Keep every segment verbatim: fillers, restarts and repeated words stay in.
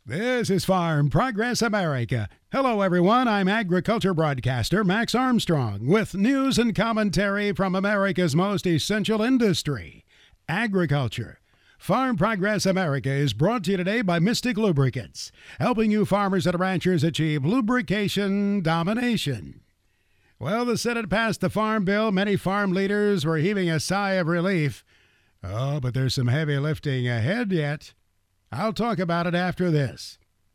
This is Farm Progress America. Hello, everyone. I'm agriculture broadcaster Max Armstrong with news and commentary from America's most essential industry, agriculture. Farm Progress America is brought to you today by Mystic Lubricants, helping you farmers and ranchers achieve lubrication domination. Well, the Senate passed the Farm Bill. Many farm leaders were heaving a sigh of relief. Oh, but there's some heavy lifting ahead yet. I'll talk about it after this.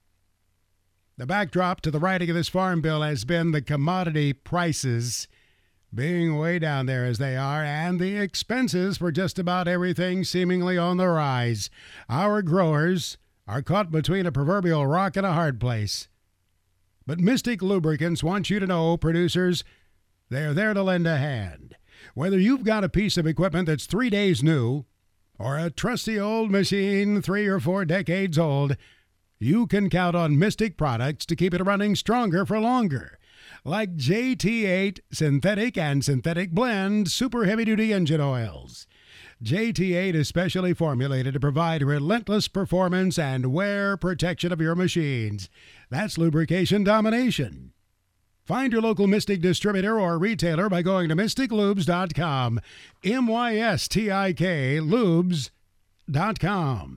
The backdrop to the writing of this farm bill has been the commodity prices being way down there as they are, and the expenses for just about everything seemingly on the rise. Our growers are caught between a proverbial rock and a hard place. But Mystic Lubricants wants you to know, producers, they're there to lend a hand. Whether you've got a piece of equipment that's three days new, or a trusty old machine three or four decades old, you can count on Mystic products to keep it running stronger for longer. Like J T eight Synthetic and Synthetic Blend Super Heavy-Duty Engine Oils. J T eight is specially formulated to provide relentless performance and wear protection of your machines. That's lubrication domination. Find your local Mystic distributor or retailer by going to mystic lubes dot com. M Y S T I K lubes dot com.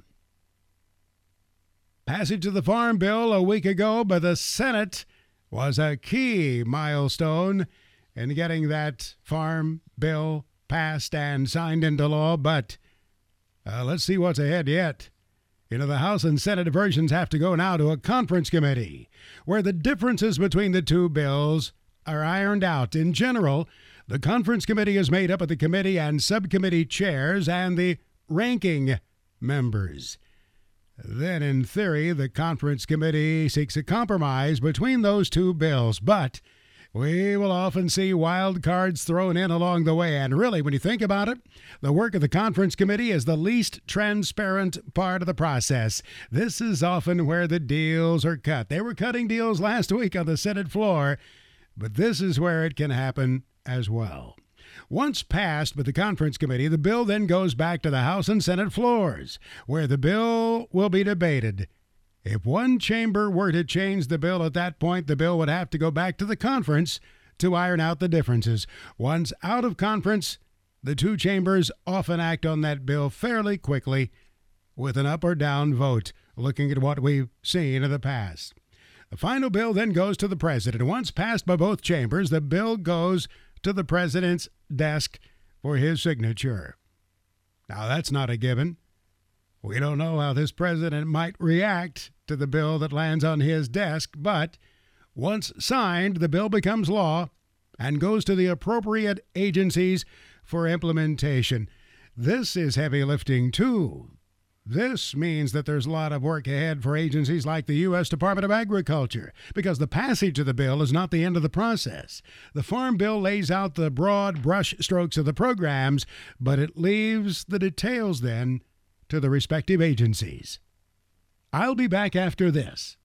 Passage of the Farm Bill a week ago by the Senate was a key milestone in getting that Farm Bill passed and signed into law, but uh, let's see what's ahead yet. You know, the House and Senate versions have to go now to a conference committee where the differences between the two bills are ironed out. In general, the conference committee is made up of the committee and subcommittee chairs and the ranking members. Then, in theory, the conference committee seeks a compromise between those two bills, but we will often see wild cards thrown in along the way. And really, when you think about it, the work of the conference committee is the least transparent part of the process. This is often where the deals are cut. They were cutting deals last week on the Senate floor, but this is where it can happen as well. Once passed by the conference committee, the bill then goes back to the House and Senate floors, where the bill will be debated. If one chamber were to change the bill at that point, the bill would have to go back to the conference to iron out the differences. Once out of conference, the two chambers often act on that bill fairly quickly with an up or down vote, looking at what we've seen in the past. The final bill then goes to the president. Once passed by both chambers, the bill goes to the president's desk for his signature. Now, that's not a given. We don't know how this president might react to the bill that lands on his desk, but once signed, the bill becomes law and goes to the appropriate agencies for implementation. This is heavy lifting, too. This means that there's a lot of work ahead for agencies like the U S Department of Agriculture, because the passage of the bill is not the end of the process. The Farm Bill lays out the broad brush strokes of the programs, but it leaves the details then to the respective agencies. I'll be back after this.